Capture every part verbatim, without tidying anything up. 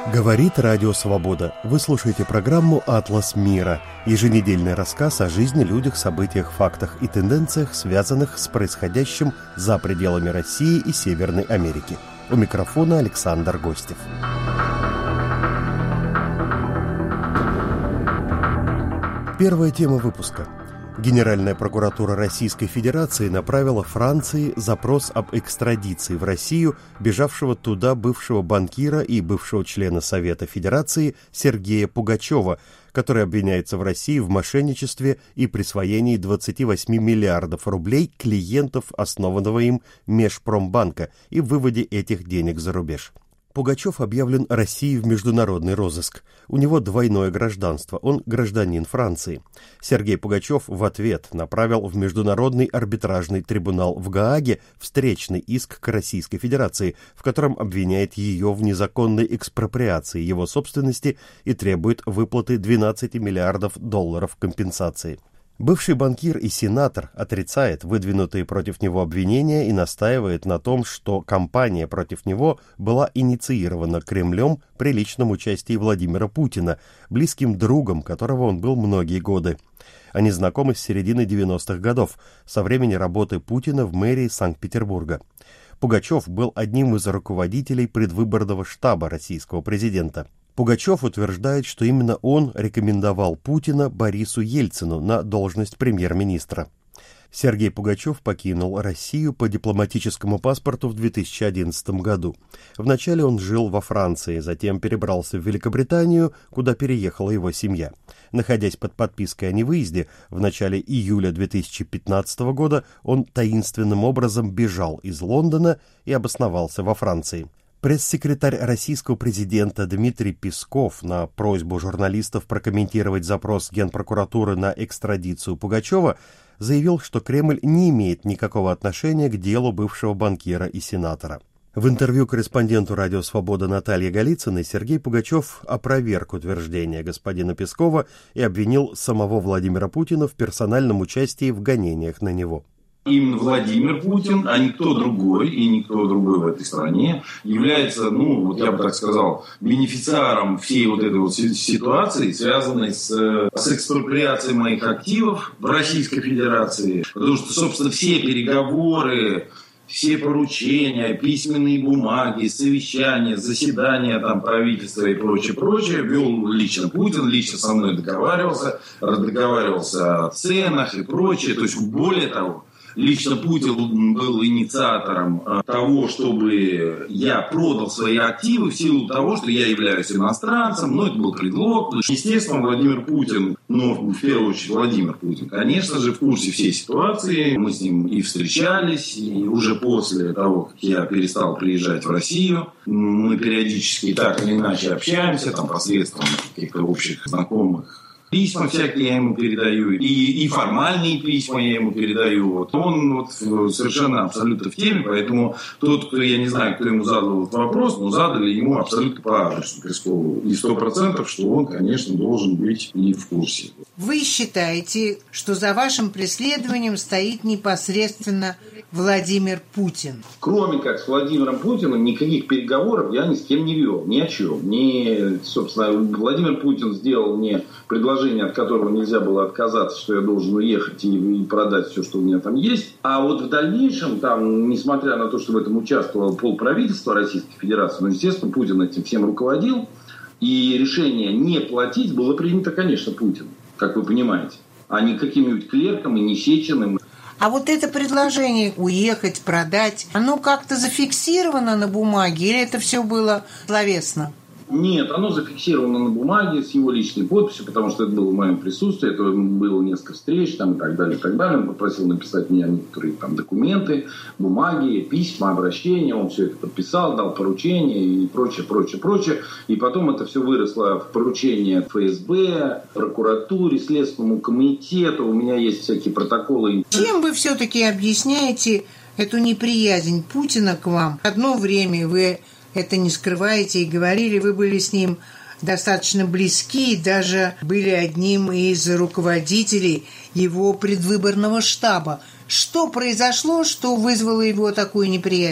Говорит Радио Свобода. Вы слушаете программу «Атлас мира». Еженедельный рассказ о жизни, людях, событиях, фактах и тенденциях, связанных с происходящим за пределами России и Северной Америки. У микрофона Александр Гостев. Первая тема выпуска. Генеральная прокуратура Российской Федерации направила Франции запрос об экстрадиции в Россию бежавшего туда бывшего банкира и бывшего члена Совета Федерации Сергея Пугачева, который обвиняется в России в мошенничестве и присвоении двадцати восьми миллиардов рублей клиентов основанного им Межпромбанка и выводе этих денег за рубеж. Пугачев объявлен Россией в международный розыск. У него двойное гражданство, он гражданин Франции. Сергей Пугачев в ответ направил в Международный арбитражный трибунал в Гааге встречный иск к Российской Федерации, в котором обвиняет ее в незаконной экспроприации его собственности и требует выплаты двенадцати миллиардов долларов компенсации. Бывший банкир и сенатор отрицает выдвинутые против него обвинения и настаивает на том, что кампания против него была инициирована Кремлем при личном участии Владимира Путина, близким другом которого он был многие годы. Они знакомы с середины девяностых годов, со времени работы Путина в мэрии Санкт-Петербурга. Пугачев был одним из руководителей предвыборного штаба российского президента. Пугачев утверждает, что именно он рекомендовал Путина Борису Ельцину на должность премьер-министра. Сергей Пугачев покинул Россию по дипломатическому паспорту в две тысячи одиннадцатом году. Вначале он жил во Франции, затем перебрался в Великобританию, куда переехала его семья. Находясь под подпиской о невыезде, в начале июля две тысячи пятнадцатого года он таинственным образом бежал из Лондона и обосновался во Франции. Пресс-секретарь российского президента Дмитрий Песков на просьбу журналистов прокомментировать запрос Генпрокуратуры на экстрадицию Пугачева заявил, что Кремль не имеет никакого отношения к делу бывшего банкира и сенатора. В интервью корреспонденту «Радио Свобода» Наталье Голицыной Сергей Пугачев опроверг утверждение господина Пескова и обвинил самого Владимира Путина в персональном участии в гонениях на него. Именно Владимир Путин, а никто другой, и никто другой в этой стране является, ну, вот я бы так сказал, бенефициаром всей вот этой вот ситуации, связанной с, с экспроприацией моих активов в Российской Федерации. Потому что, собственно, все переговоры, все поручения, письменные бумаги, совещания, заседания там, правительства и прочее, прочее вел лично Путин, лично со мной договаривался, договаривался о ценах и прочее. То есть, более того, лично Путин был инициатором того, чтобы я продал свои активы в силу того, что я являюсь иностранцем. Но это был предлог. Естественно, Владимир Путин, ну, в первую очередь Владимир Путин, конечно же, в курсе всей ситуации. Мы с ним и встречались, и уже после того, как я перестал приезжать в Россию, мы периодически так или иначе общаемся, там, посредством каких-то общих знакомых. Письма всякие я ему передаю, и, и формальные письма я ему передаю. Вот. Он вот совершенно абсолютно в теме, поэтому тот, кто, я не знаю, кто ему задал этот вопрос, но задали ему абсолютно по адресу Пескову. И сто процентов, что он, конечно, должен быть и в курсе. Вы считаете, что за вашим преследованием стоит непосредственно Владимир Путин? Кроме как с Владимиром Путиным, никаких переговоров я ни с кем не вел, ни о чем. Ни, собственно, Владимир Путин сделал мне предложение, от которого нельзя было отказаться, что я должен уехать и, и продать все, что у меня там есть. А вот в дальнейшем, там, несмотря на то, что в этом участвовало полправительства Российской Федерации, ну, естественно, Путин этим всем руководил, и решение не платить было принято, конечно, Путиным, как вы понимаете, а не каким-нибудь клерком и не Сечиным. А вот это предложение уехать, продать, оно как-то зафиксировано на бумаге или это все было словесно? Нет, оно зафиксировано на бумаге с его личной подписью, потому что это было в моем присутствии, это было несколько встреч там, и так далее, и так далее. Он попросил написать мне некоторые там документы, бумаги, письма, обращения. Он все это подписал, дал поручение и прочее, прочее, прочее. И потом это все выросло в поручение эф эс бэ, прокуратуре, Следственному комитету. У меня есть всякие протоколы. Чем вы все-таки объясняете эту неприязнь Путина к вам? Одно время вы это не скрываете и говорили, вы были с ним достаточно близки, и даже были одним из руководителей его предвыборного штаба. Что произошло, что вызвало его такую неприязнь?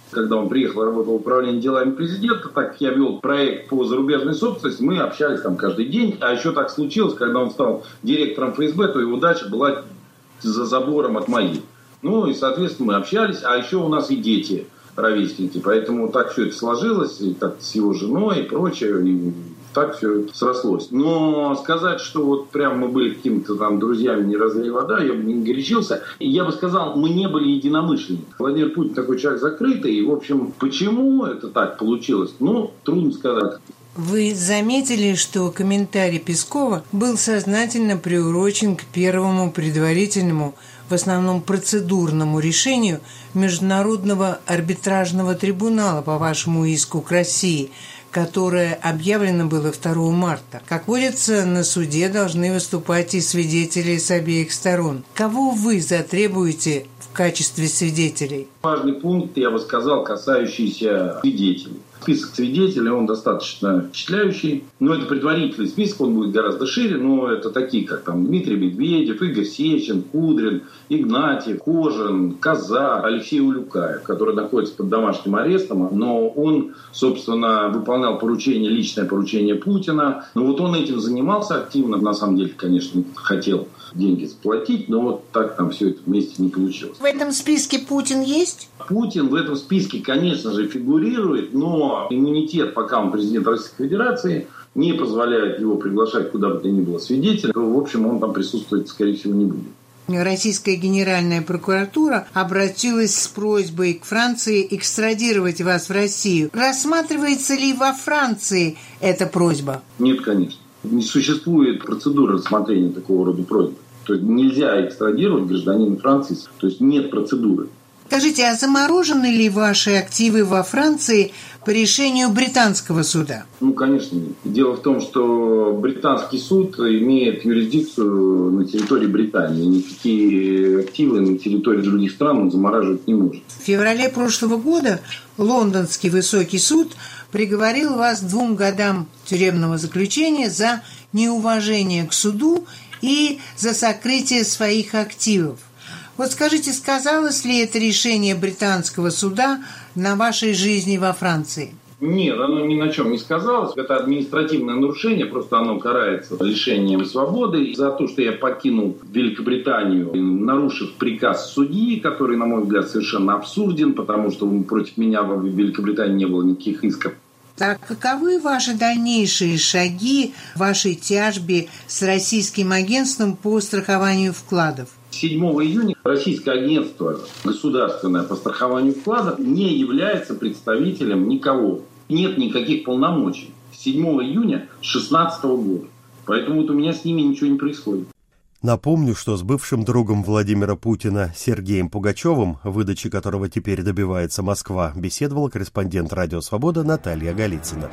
Когда он приехал, работал в управлении делами президента, так как я вел проект по зарубежной собственности, мы общались там каждый день. А еще так случилось, когда он стал директором эф эс бэ, то его дача была за забором от моей. Ну и, соответственно, мы общались. А еще у нас и дети ровесники. Поэтому так все это сложилось, и так с его женой и прочее. И так все срослось. Но сказать, что вот прям мы были какими-то там друзьями, не разлей вода, я бы не горячился. И я бы сказал, мы не были единомышленниками. Владимир Путин такой человек закрытый. И, в общем, почему это так получилось? Ну, трудно сказать. Вы заметили, что комментарий Пескова был сознательно приурочен к первому предварительному, в основном процедурному решению Международного арбитражного трибунала по вашему иску к России, которое объявлено было второго марта. Как водится, на суде должны выступать и свидетели с обеих сторон. Кого вы затребуете в качестве свидетелей? Важный пункт, я бы сказал, касающийся свидетелей. Список свидетелей, он достаточно впечатляющий. Но это предварительный список, он будет гораздо шире. Но это такие, как там Дмитрий Медведев, Игорь Сечин, Кудрин, Игнатьев, Кожин, Коза, Алексей Улюкаев, который находится под домашним арестом. Но он, собственно, выполнял поручение, личное поручение Путина. Но вот он этим занимался активно. На самом деле, конечно, хотел деньги заплатить, но вот так там все это вместе не получилось. В этом списке Путин есть? Путин в этом списке, конечно же, фигурирует, но иммунитет, пока он президент Российской Федерации, не позволяет его приглашать куда бы то ни было свидетеля. В общем, он там присутствовать, скорее всего, не будет. Российская Генеральная прокуратура обратилась с просьбой к Франции экстрадировать вас в Россию. Рассматривается ли во Франции эта просьба? Нет, конечно. Не существует процедуры рассмотрения такого рода просьбы. То есть нельзя экстрадировать гражданина Франции. То есть нет процедуры. Скажите, а заморожены ли ваши активы во Франции по решению британского суда? Ну, конечно, нет. Дело в том, что британский суд имеет юрисдикцию на территории Британии. Никакие активы на территории других стран он замораживать не может. В феврале прошлого года Лондонский высокий суд приговорил вас к двум годам тюремного заключения за неуважение к суду и за сокрытие своих активов. Вот скажите, сказалось ли это решение британского суда на вашей жизни во Франции? Нет, оно ни на чем не сказалось. Это административное нарушение, просто оно карается лишением свободы. За то, что я покинул Великобританию, нарушив приказ судьи, который, на мой взгляд, совершенно абсурден, потому что против меня в Великобритании не было никаких исков. Так каковы ваши дальнейшие шаги в вашей тяжбе с российским агентством по страхованию вкладов? седьмого июня Российское агентство государственное по страхованию вкладов не является представителем никого. Нет никаких полномочий. седьмого июня две тысячи шестнадцатого года. Поэтому вот у меня с ними ничего не происходит. Напомню, что с бывшим другом Владимира Путина Сергеем Пугачевым, выдачи которого теперь добивается Москва, беседовала корреспондент «Радио Свобода» Наталья Голицына.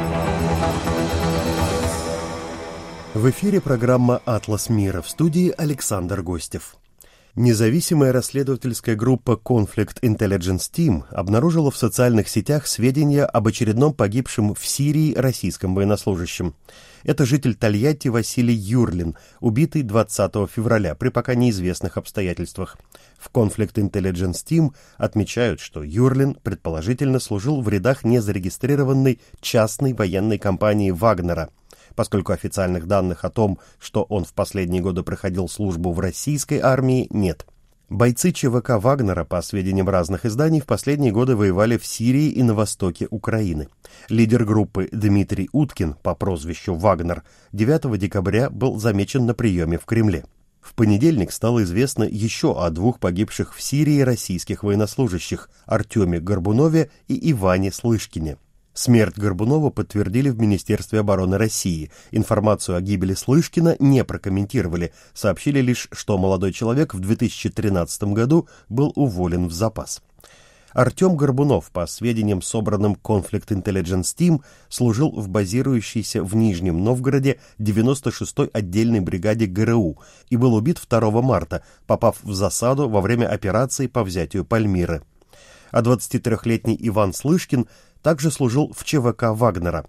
В эфире программа «Атлас мира», в студии Александр Гостев. Независимая расследовательская группа Conflict Intelligence Team обнаружила в социальных сетях сведения об очередном погибшем в Сирии российском военнослужащем. Это житель Тольятти Василий Юрлин, убитый двадцатого февраля при пока неизвестных обстоятельствах. В Conflict Intelligence Team отмечают, что Юрлин предположительно служил в рядах незарегистрированной частной военной компании «Вагнера». Поскольку официальных данных о том, что он в последние годы проходил службу в российской армии, нет. Бойцы ЧВК «Вагнера», по сведениям разных изданий, в последние годы воевали в Сирии и на востоке Украины. Лидер группы Дмитрий Уткин по прозвищу «Вагнер» девятого декабря был замечен на приеме в Кремле. В понедельник стало известно еще о двух погибших в Сирии российских военнослужащих – Артеме Горбунове и Иване Слышкине. Смерть Горбунова подтвердили в Министерстве обороны России. Информацию о гибели Слышкина не прокомментировали, сообщили лишь, что молодой человек в две тысячи тринадцатом году был уволен в запас. Артем Горбунов, по сведениям, собранным Conflict Intelligence Team, служил в базирующейся в Нижнем Новгороде девяносто шестой отдельной бригаде ГРУ и был убит второго марта, попав в засаду во время операции по взятию Пальмиры. А двадцатитрёхлетний Иван Слышкин также служил в ЧВК «Вагнера».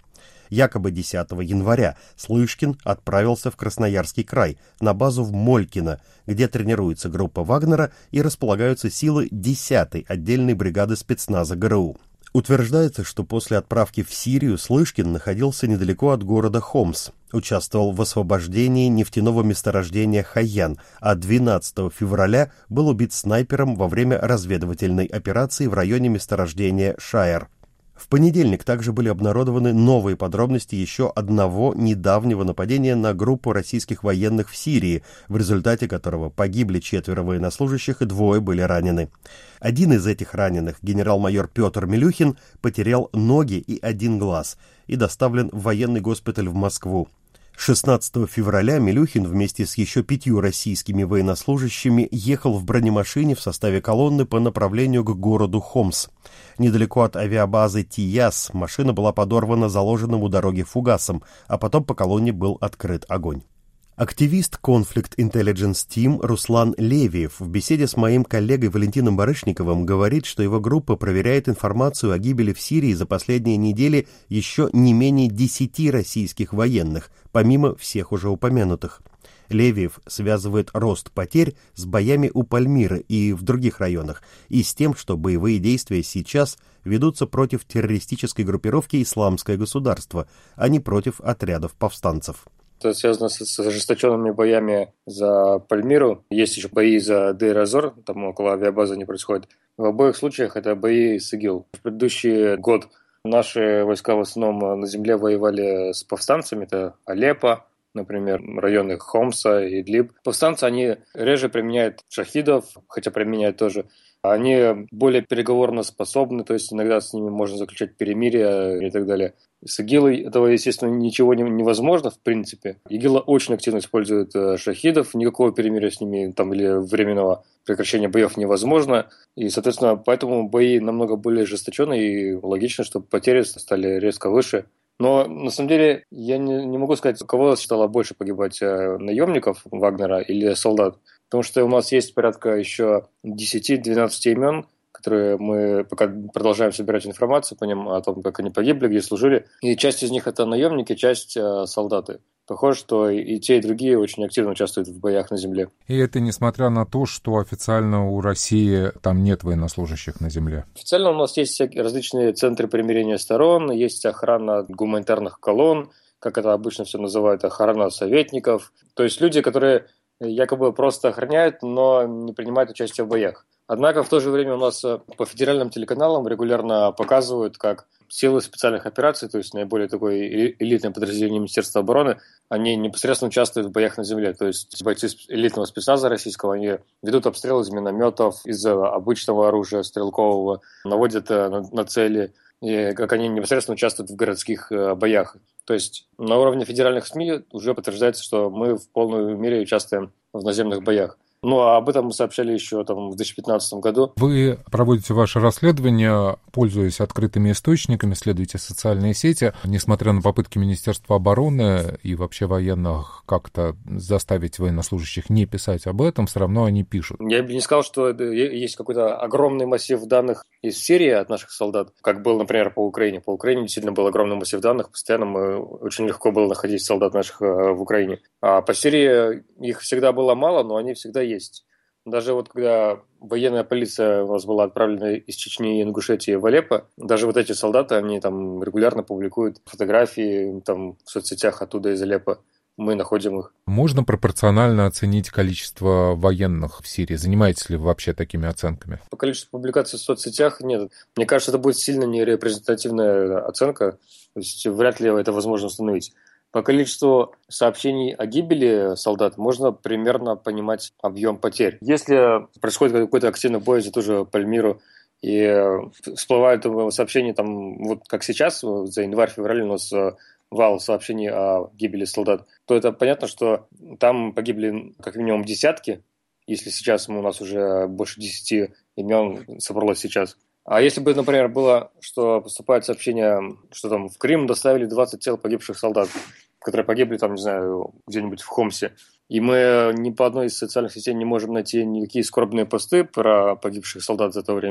Якобы десятого января Слышкин отправился в Красноярский край, на базу в Молькино, где тренируется группа Вагнера и располагаются силы десятой отдельной бригады спецназа ГРУ. Утверждается, что после отправки в Сирию Слышкин находился недалеко от города Хомс, участвовал в освобождении нефтяного месторождения Хайян, а двенадцатого февраля был убит снайпером во время разведывательной операции в районе месторождения Шаер. В понедельник также были обнародованы новые подробности еще одного недавнего нападения на группу российских военных в Сирии, в результате которого погибли четверо военнослужащих и двое были ранены. Один из этих раненых, генерал-майор Петр Милюхин, потерял ноги и один глаз и доставлен в военный госпиталь в Москву. шестнадцатого февраля Милюхин вместе с еще пятью российскими военнослужащими ехал в бронемашине в составе колонны по направлению к городу Хомс. Недалеко от авиабазы Тияс машина была подорвана заложенным у дороги фугасом, а потом по колонне был открыт огонь. Активист Conflict Intelligence Team Руслан Левиев в беседе с моим коллегой Валентином Барышниковым говорит, что его группа проверяет информацию о гибели в Сирии за последние недели еще не менее десяти российских военных, помимо всех уже упомянутых. Левиев связывает рост потерь с боями у Пальмиры и в других районах, и с тем, что боевые действия сейчас ведутся против террористической группировки «Исламское государство», а не против отрядов повстанцев. Это связано с, с ожесточенными боями за Пальмиру. Есть еще бои за Дейр-эз-Зор, там около авиабазы они происходят. В обоих случаях это бои с ИГИЛ. В предыдущий год наши войска в основном на земле воевали с повстанцами. Это Алеппо, например, районы Хомса и Идлиб. Повстанцы, они реже применяют шахидов, хотя применяют тоже. Они более переговорно способны, то есть иногда с ними можно заключать перемирие и так далее. С ИГИЛ этого, естественно, ничего не, невозможно, в принципе. ИГИЛ очень активно использует шахидов, никакого перемирия с ними там, или временного прекращения боев невозможно. И, соответственно, поэтому бои намного более ожесточенные, и логично, что потери стали резко выше. Но, на самом деле, я не, не могу сказать, у кого стало больше погибать, наемников Вагнера или солдат. Потому что у нас есть порядка еще десять-двенадцать имен, которые мы пока продолжаем собирать информацию по ним, о том, как они погибли, где служили. И часть из них это наемники, часть э, солдаты. Похоже, что и те, и другие очень активно участвуют в боях на земле. И это несмотря на то, что официально у России там нет военнослужащих на земле. Официально у нас есть всякие различные центры примирения сторон, есть охрана гуманитарных колонн, как это обычно все называют, охрана советников. То есть люди, которые якобы просто охраняют, но не принимают участие в боях. Однако в то же время у нас по федеральным телеканалам регулярно показывают, как силы специальных операций, то есть наиболее такое элитное подразделение Министерства обороны, они непосредственно участвуют в боях на земле. То есть бойцы элитного спецназа российского, они ведут обстрелы из минометов, из обычного оружия стрелкового, наводят на, на цели, и как они непосредственно участвуют в городских боях. То есть на уровне федеральных СМИ уже подтверждается, что мы в полной мере участвуем в наземных боях. Ну, а об этом мы сообщали еще там, в две тысячи пятнадцатом году. Вы проводите ваше расследование, пользуясь открытыми источниками, следуете социальные сети. Несмотря на попытки Министерства обороны и вообще военных как-то заставить военнослужащих не писать об этом, все равно они пишут. Я бы не сказал, что есть какой-то огромный массив данных из Сирии от наших солдат, как был, например, по Украине. По Украине действительно был огромный массив данных, постоянно мы очень легко было находить солдат наших в Украине. А по Сирии их всегда было мало, но они всегда есть. Даже вот когда военная полиция у нас была отправлена из Чечни и Ингушетии в Алеппо, даже вот эти солдаты, они там регулярно публикуют фотографии там, в соцсетях оттуда из Алеппо. Мы находим их. Можно пропорционально оценить количество военных в Сирии? Занимаетесь ли вы вообще такими оценками? По количеству публикаций в соцсетях нет. Мне кажется, это будет сильно нерепрезентативная оценка. То есть вряд ли это возможно установить. По количеству сообщений о гибели солдат можно примерно понимать объем потерь. Если происходит какой-то активный бой за ту же Пальмиру, и всплывают сообщения, там, вот как сейчас, за январь-февраль у нас вал сообщений о гибели солдат, то это понятно, что там погибли как минимум десятки, если сейчас у нас уже больше десяти имен собралось сейчас. А если бы, например, было, что поступают сообщения, что там в Крым доставили двадцать тел погибших солдат, которые погибли там, не знаю, где-нибудь в Хомсе, и мы ни по одной из социальных сетей не можем найти никакие скорбные посты про погибших солдат за это время,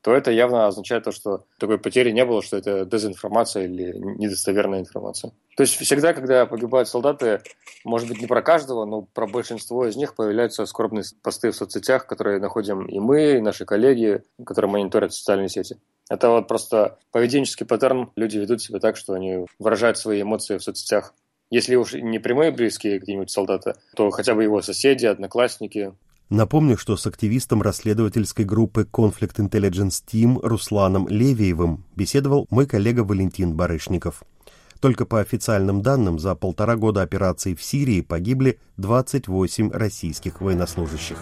то это явно означает то, что такой потери не было, что это дезинформация или недостоверная информация. То есть всегда, когда погибают солдаты, может быть, не про каждого, но про большинство из них появляются скорбные посты в соцсетях, которые находим и мы, и наши коллеги, которые мониторят социальные сети. Это вот просто поведенческий паттерн. Люди ведут себя так, что они выражают свои эмоции в соцсетях. Если уж не прямые близкие какие-нибудь солдаты, то хотя бы его соседи, одноклассники. Напомню, что с активистом расследовательской группы Conflict Intelligence Team Русланом Левиевым беседовал мой коллега Валентин Барышников. Только по официальным данным, за полтора года операций в Сирии погибли двадцать восемь российских военнослужащих.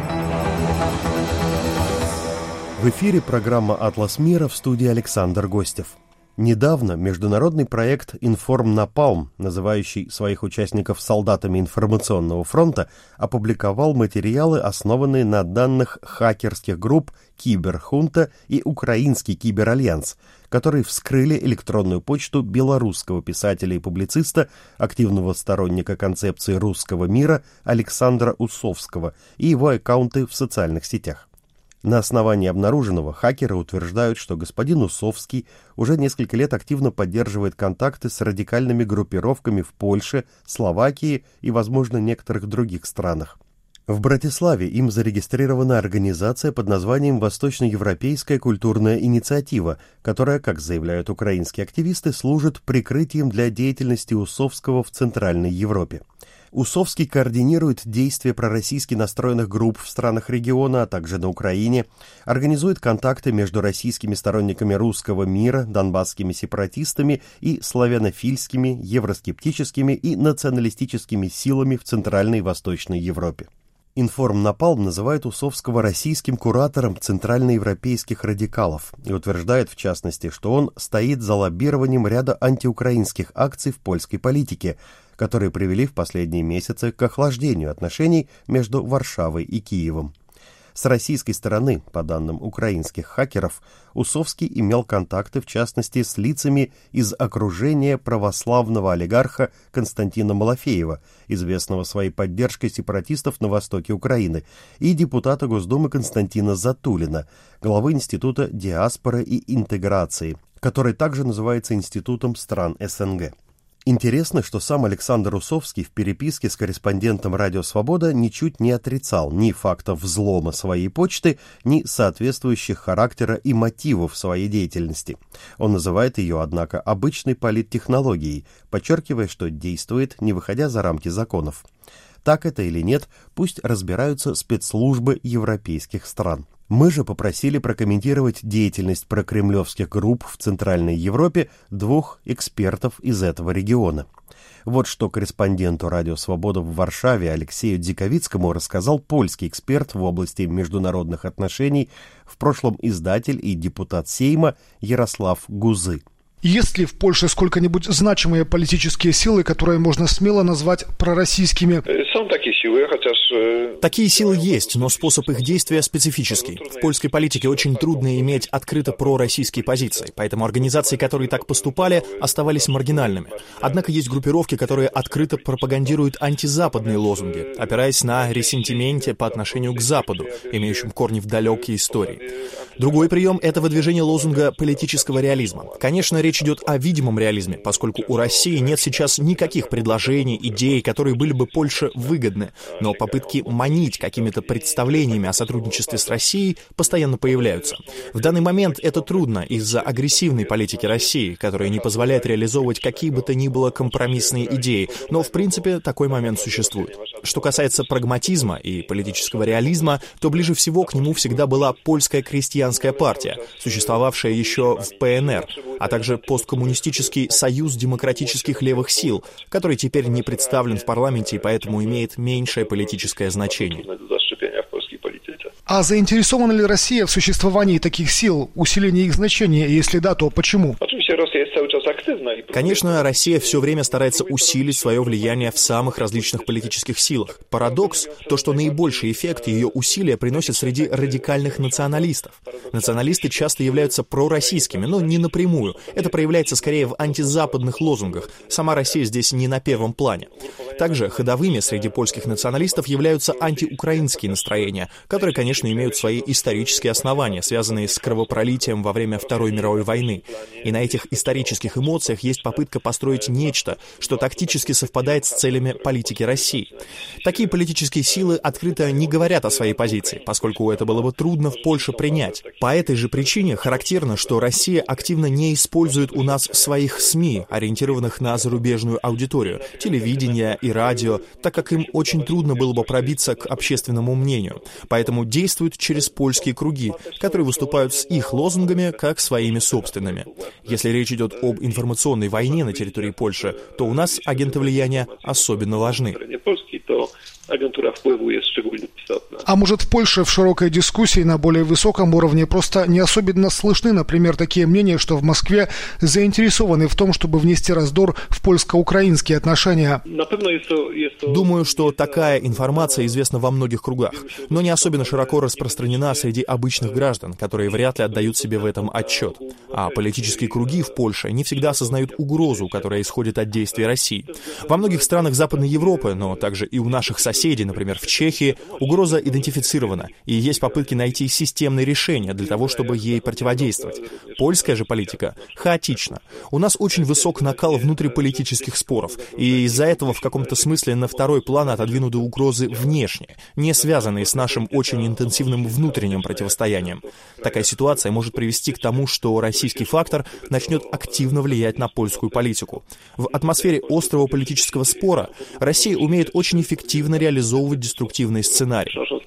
В эфире программа «Атлас мира», в студии Александр Гостев. Недавно международный проект «Информнапалм», называющий своих участников солдатами информационного фронта, опубликовал материалы, основанные на данных хакерских групп «Киберхунта» и «Украинский киберальянс», которые вскрыли электронную почту белорусского писателя и публициста, активного сторонника концепции русского мира Александра Усовского и его аккаунты в социальных сетях. На основании обнаруженного хакеры утверждают, что господин Усовский уже несколько лет активно поддерживает контакты с радикальными группировками в Польше, Словакии и, возможно, некоторых других странах. В Братиславе им зарегистрирована организация под названием «Восточноевропейская культурная инициатива», которая, как заявляют украинские активисты, служит прикрытием для деятельности Усовского в Центральной Европе. Усовский координирует действия пророссийски настроенных групп в странах региона, а также на Украине, организует контакты между российскими сторонниками русского мира, донбасскими сепаратистами и славянофильскими, евроскептическими и националистическими силами в Центральной и Восточной Европе. Информнапалм называет Усовского российским куратором центральноевропейских радикалов и утверждает, в частности, что он стоит за лоббированием ряда антиукраинских акций в польской политике, которые привели в последние месяцы к охлаждению отношений между Варшавой и Киевом. С российской стороны, по данным украинских хакеров, Усовский имел контакты, в частности, с лицами из окружения православного олигарха Константина Малафеева, известного своей поддержкой сепаратистов на востоке Украины, и депутата Госдумы Константина Затулина, главы Института диаспоры и интеграции, который также называется Институтом стран СНГ. Интересно, что сам Александр Усовский в переписке с корреспондентом «Радио Свобода» ничуть не отрицал ни фактов взлома своей почты, ни соответствующих характера и мотивов своей деятельности. Он называет ее, однако, обычной политтехнологией, подчеркивая, что действует, не выходя за рамки законов. Так это или нет, пусть разбираются спецслужбы европейских стран. Мы же попросили прокомментировать деятельность прокремлевских групп в Центральной Европе двух экспертов из этого региона. Вот что корреспонденту «Радио Свобода» в Варшаве Алексею Дзиковицкому рассказал польский эксперт в области международных отношений, в прошлом издатель и депутат Сейма Ярослав Гузы. Есть ли в Польше сколько-нибудь значимые политические силы, которые можно смело назвать пророссийскими? Такие силы есть, но способ их действия специфический. В польской политике очень трудно иметь открыто пророссийские позиции, поэтому организации, которые так поступали, оставались маргинальными. Однако есть группировки, которые открыто пропагандируют антизападные лозунги, опираясь на ресентименте по отношению к Западу, имеющим корни в далекой истории. Другой прием — это выдвижение лозунга политического реализма. Конечно, речь идет о видимом реализме, поскольку у России нет сейчас никаких предложений, идей, которые были бы Польше выгодны, но попытки манить какими-то представлениями о сотрудничестве с Россией постоянно появляются. В данный момент это трудно из-за агрессивной политики России, которая не позволяет реализовывать какие бы то ни было компромиссные идеи, но в принципе такой момент существует. Что касается прагматизма и политического реализма, то ближе всего к нему всегда была Польская крестьянская партия, существовавшая еще в ПНР, а также посткоммунистический Союз демократических левых сил, который теперь не представлен в парламенте и поэтому имеет меньшее политическое значение. А заинтересована ли Россия в существовании таких сил, усилении их значения, и если да, то почему? Конечно, Россия все время старается усилить свое влияние в самых различных политических силах. Парадокс – то, что наибольший эффект ее усилия приносит среди радикальных националистов. Националисты часто являются пророссийскими, но не напрямую. Это проявляется скорее в антизападных лозунгах. Сама Россия здесь не на первом плане. Также ходовыми среди польских националистов являются антиукраинские настроения, которые, конечно, имеют свои исторические основания, связанные с кровопролитием во время Второй мировой войны. И на этих исторических эмоциях есть попытка построить нечто, что тактически совпадает с целями политики России. Такие политические силы открыто не говорят о своей позиции, поскольку это было бы трудно в Польше принять. По этой же причине характерно, что Россия активно не использует у нас своих СМИ, ориентированных на зарубежную аудиторию, телевидение и радио, так как им очень трудно было бы пробиться к общественному мнению. Поэтому действуют через польские круги, которые выступают с их лозунгами как своими собственными. Если речь идет об информационной войне на территории Польши, то у нас агенты влияния особенно важны. А может, в Польше в широкой дискуссии на более высоком уровне просто не особенно слышны, например, такие мнения, что в Москве заинтересованы в том, чтобы внести раздор в польско-украинские отношения? Думаю, что такая информация известна во многих кругах, но не особенно широко распространена среди обычных граждан, которые вряд ли отдают себе в этом отчет. А политические круги в Польше не всегда осознают угрозу, которая исходит от действий России. Во многих странах Западной Европы, но также и у наших соседей, например, в Чехии, угроза идентифицирована, и есть попытки найти системные решения для того, чтобы ей противодействовать. Польская же политика хаотична. У нас очень высок накал внутриполитических споров, и из-за этого в каком-то смысле на второй план отодвинуты угрозы внешние, не связанные с нашим очень интенсивным внутренним противостоянием. Такая ситуация может привести к тому, что российский фактор начнет активно влиять на польскую политику. В атмосфере острого политического спора Россия умеет очень эффективно реализовывать деструктивные сценарии.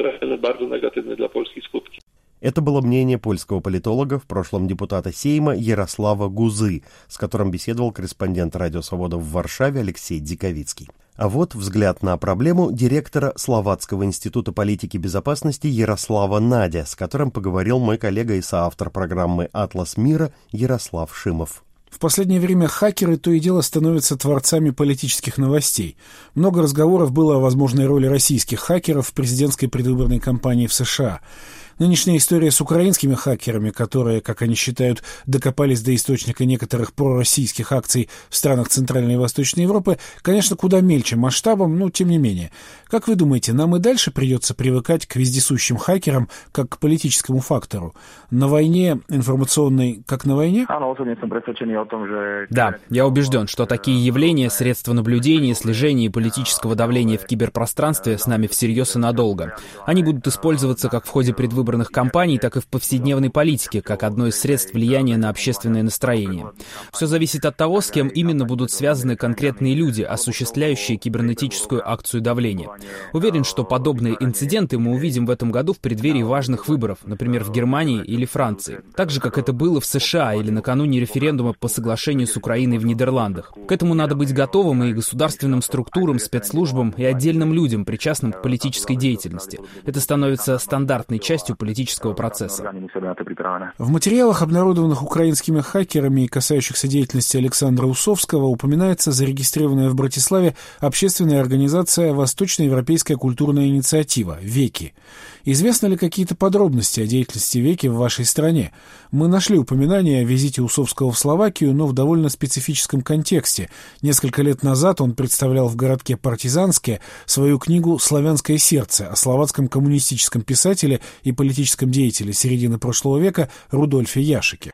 Это было мнение польского политолога, в прошлом депутата Сейма Ярослава Гузы, с которым беседовал корреспондент «Радио Свобода» в Варшаве Алексей Диковицкий. А вот взгляд на проблему директора Словацкого института политики и безопасности Ярослава Надя, с которым поговорил мой коллега и соавтор программы «Атлас мира» Ярослав Шимов. В последнее время хакеры то и дело становятся творцами политических новостей. Много разговоров было о возможной роли российских хакеров в президентской предвыборной кампании в США. Нынешняя история с украинскими хакерами, которые, как они считают, докопались до источника некоторых пророссийских акций в странах Центральной и Восточной Европы, конечно, куда мельче масштабом, но тем не менее. Как вы думаете, нам и дальше придется привыкать к вездесущим хакерам, как к политическому фактору? На войне информационной, как на войне? Да, я убежден, что такие явления, средства наблюдения, слежения и политического давления в киберпространстве с нами всерьез и надолго. Они будут использоваться как в ходе предвыборных кампаний, так и в повседневной политике, как одно из средств влияния на общественное настроение. Все зависит от того, с кем именно будут связаны конкретные люди, осуществляющие кибернетическую акцию давления. Уверен, что подобные инциденты мы увидим в этом году в преддверии важных выборов, например, в Германии или Франции. Так же, как это было в США или накануне референдума по соглашению с Украиной в Нидерландах. К этому надо быть готовым и государственным структурам, спецслужбам и отдельным людям, причастным к политической деятельности. Это становится стандартной частью политического процесса. В материалах, обнародованных украинскими хакерами и касающихся деятельности Александра Усовского, упоминается зарегистрированная в Братиславе общественная организация «Восточноевропейская культурная инициатива» «ВЕКИ». Известны ли какие-то подробности о деятельности ВЕКИ в вашей стране? Мы нашли упоминание о визите Усовского в Словакию, но в довольно специфическом контексте. Несколько лет назад он представлял в городке Партизанске свою книгу «Славянское сердце» о словацком коммунистическом писателе и политическом деятеле середины прошлого века Рудольфе Яшике.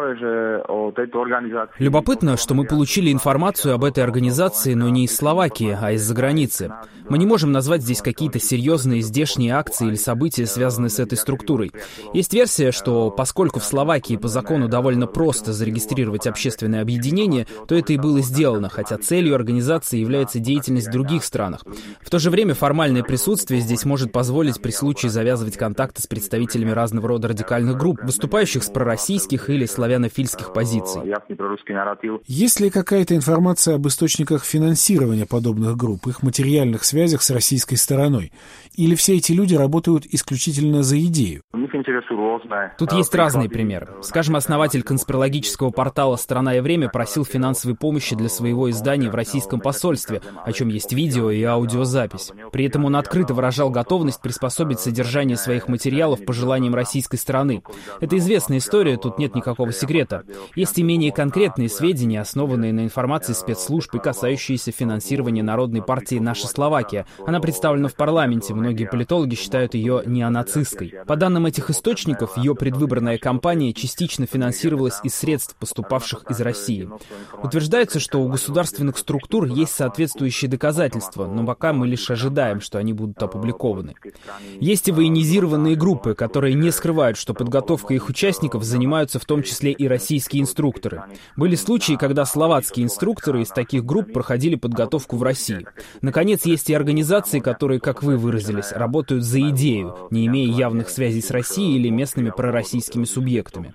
Любопытно, что мы получили информацию об этой организации, но не из Словакии, а из-за границы. Мы не можем назвать здесь какие-то серьезные здешние акции или события, связанные с этой структурой. Есть версия, что поскольку в Словакии по закону довольно просто зарегистрировать общественное объединение, то это и было сделано, хотя целью организации является деятельность в других странах. В то же время формальное присутствие здесь может позволить при случае завязывать контакты с представителями представителями разного рода радикальных групп, выступающих с пророссийских или славянофильских позиций. Есть ли какая-то информация об источниках финансирования подобных групп, их материальных связях с российской стороной? Или все эти люди работают исключительно за идею? Тут есть разные примеры. Скажем, основатель конспирологического портала «Страна и время» просил финансовой помощи для своего издания в российском посольстве, о чем есть видео и аудиозапись. При этом он открыто выражал готовность приспособить содержание своих материалов по желаниям российской стороны. Это известная история, тут нет никакого секрета. Есть и менее конкретные сведения, основанные на информации спецслужб и касающиеся финансирования Народной партии «Наша Словакия». Она представлена в парламенте, многие политологи считают ее неонацистской. По данным этих источников, ее предвыборная кампания частично финансировалась из средств, поступавших из России. Утверждается, что у государственных структур есть соответствующие доказательства, но пока мы лишь ожидаем, что они будут опубликованы. Есть и военизированные группы, которые не скрывают, что подготовкой их участников занимаются в том числе и российские инструкторы. Были случаи, когда словацкие инструкторы из таких групп проходили подготовку в России. Наконец, есть и организации, которые, как вы выразились, работают за идею, не имея явных связей с Россией или местными пророссийскими субъектами.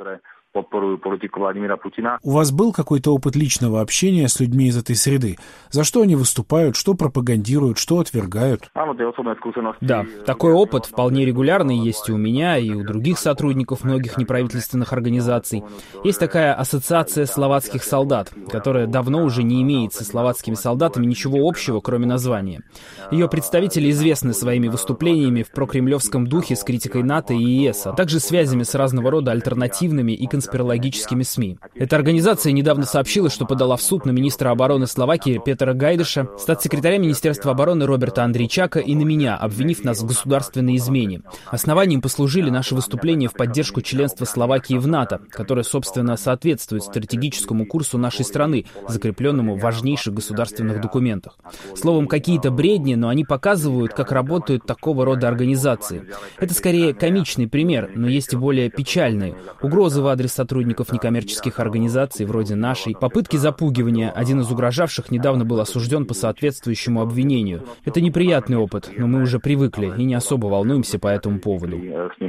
У вас был какой-то опыт личного общения с людьми из этой среды? За что они выступают, что пропагандируют, что отвергают? Да, такой опыт вполне регулярный есть и у меня, и у других сотрудников многих неправительственных организаций. Есть такая ассоциация словацких солдат, которая давно уже не имеет со словацкими солдатами ничего общего, кроме названия. Ее представители известны своими выступлениями в прокремлевском духе с критикой НАТО и ЕС, а также связями с разного рода альтернативными и конспирологическими СМИ. Эта организация недавно сообщила, что подала в суд на министра обороны Словакии Петера Гайдеша, статс-секретаря Министерства обороны Роберта Андрейчака и на меня, обвинив нас в государственной измене. Основанием послужили наши выступления в поддержку членства Словакии в НАТО, которое, собственно, соответствует стратегическому курсу нашей страны, закрепленному в важнейших государственных документах. Словом, какие-то бредни, но они показывают, как работают такого рода организации. Это скорее комичный пример, но есть и более печальные. Угрозы в адрес сотрудников некоммерческих организаций, вроде нашей, попытки запугивания. Один из угрожавших недавно был осужден по соответствующему обвинению. Это неприятный опыт, но мы уже привыкли и не особо волнуемся по этому поводу.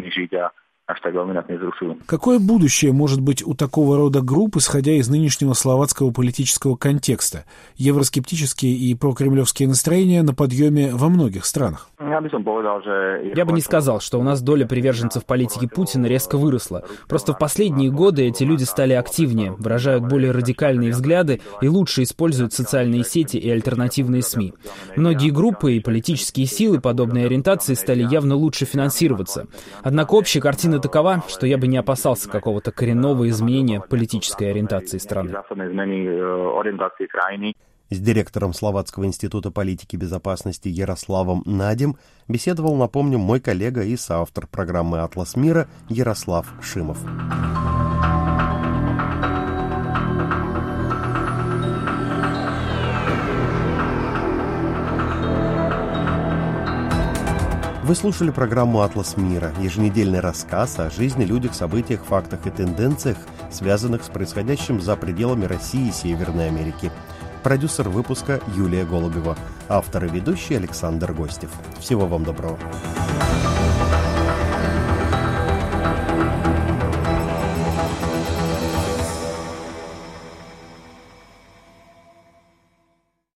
Какое будущее может быть у такого рода групп, исходя из нынешнего словацкого политического контекста? Евроскептические и прокремлевские настроения на подъеме во многих странах. Я бы не сказал, что у нас доля приверженцев политики Путина резко выросла. Просто в последние годы эти люди стали активнее, выражают более радикальные взгляды и лучше используют социальные сети и альтернативные СМИ. Многие группы и политические силы подобной ориентации стали явно лучше финансироваться. Однако общая картина такова, что я бы не опасался какого-то коренного изменения политической ориентации страны. С директором Словацкого института политики и безопасности Ярославом Надем беседовал, напомню, мой коллега и соавтор программы «Атлас мира» Ярослав Шимов. Вы слушали программу «Атлас мира», еженедельный рассказ о жизни, людях, событиях, фактах и тенденциях, связанных с происходящим за пределами России и Северной Америки. Продюсер выпуска Юлия Голубева. Автор и ведущий Александр Гостев. Всего вам доброго.